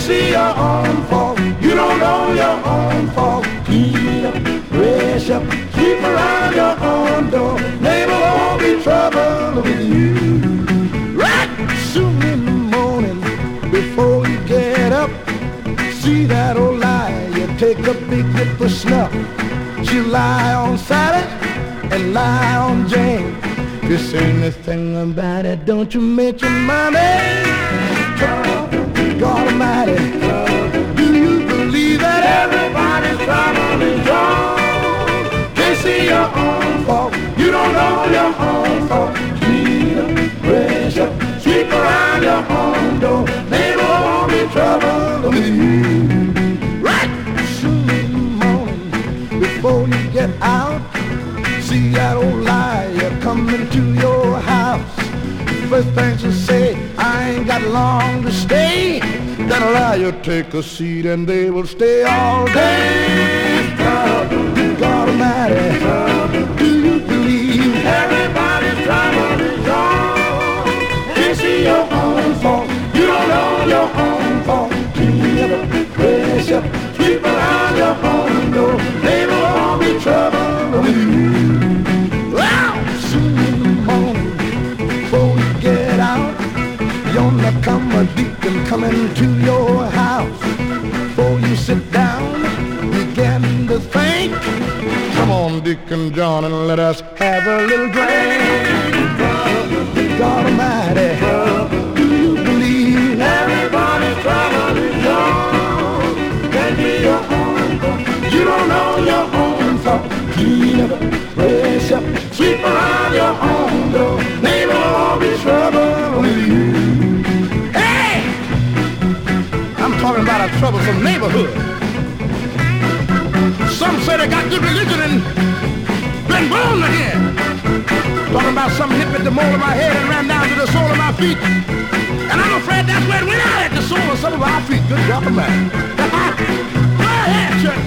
see your own fault. You don't know your own fault. Clean up, brush up, sweep around your own door. Neighbor won't be trouble with you. Right soon in the morning, before you get up, see that old liar, you take a big hit for snuff. She'll lie on Saturday and lie on Jane. You say anything about it, don't you mention my name. God Almighty, do you believe that everybody's trouble is wrong? They see your own fault, you don't know your own fault. Clean up, brush up, sweep around your own door. Neighbor won't be trouble with you. Right soon in the morning, before you get out, see that old liar coming to your house. First thing she say, I ain't got long to stay. That liar take a seat and they will stay all day. God Almighty, do you believe everybody's trouble is wrong? You see your own fault, you don't know your own fault. Clean up, brush up, sweep around your own door. Neighbor won't be trouble with you. Wow! Soon in the morning, before you get out, yonder come a deacon coming to your house. Before you sit down, begin to think. Come on, Deacon John, and let us have a little drink. God Almighty, do you believe everybody's trouble is yours? Can be your own fault, you don't know your own fault. Clean up, brush up, sweep around your own door. Neighbor won't be trouble with you. Hey! I'm talking about a troublesome neighborhood. Some say they got good religion and been born again. Talking about something hit me at the mole of my head and ran down to the sole of my feet. And I'm afraid that's where it went out at the sole of some of our feet. Good God Almighty. Go ahead, church.